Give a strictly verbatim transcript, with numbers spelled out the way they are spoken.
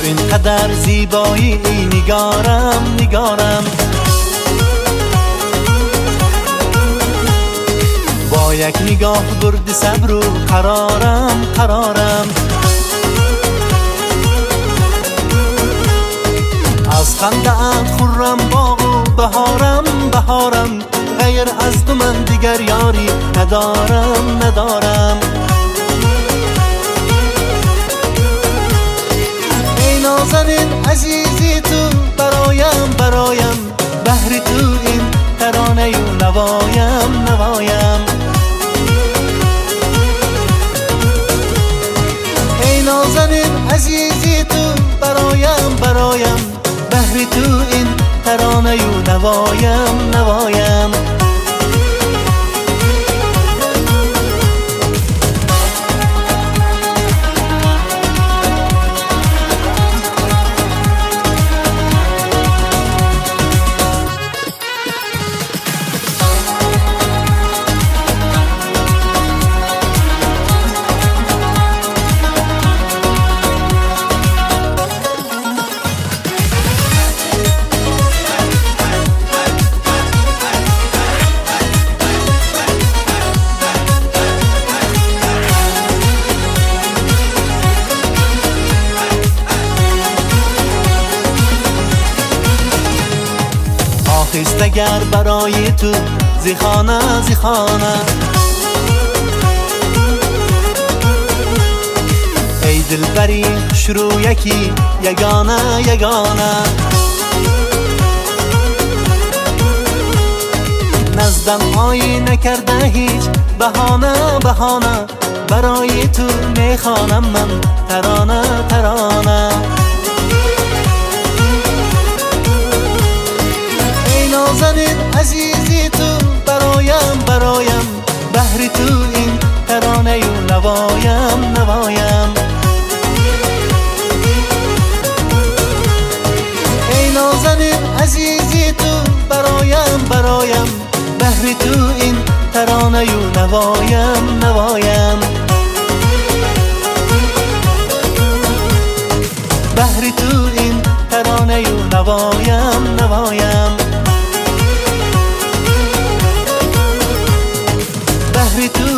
اینقدر زیبایی ای نگارم نگارم، با یک نگاه برد صبر و قرارم قرارم. از خنده ام خرم باغ و بهارم بهارم، غیر از تو من دیگر یاری ندارم ندارم. ای نازنین عزیزی تو برایم برایم، بهر تو این ترانه و نوایم نوایم. ای نازنین عزیزی تو برایم برایم، بهر تو این ترانه و نوایم نوایم. آخستگر برای تو زیخانه زیخانه، ای دلبری شروع یکی یگانه یگانه. نزدم آیی نکرده هیچ بهانه بهانه، برای تو میخوانم من ترانه ترانه. نازنین عزیزی تو برایم برایم، بهر تو این ترانه و نوایم نوایم. ای نازنین عزیزی تو برایم برایم، بهر تو این ترانه و نوایم نوایم. بهر تو این ترانه و نوایم نوایم. بهر تو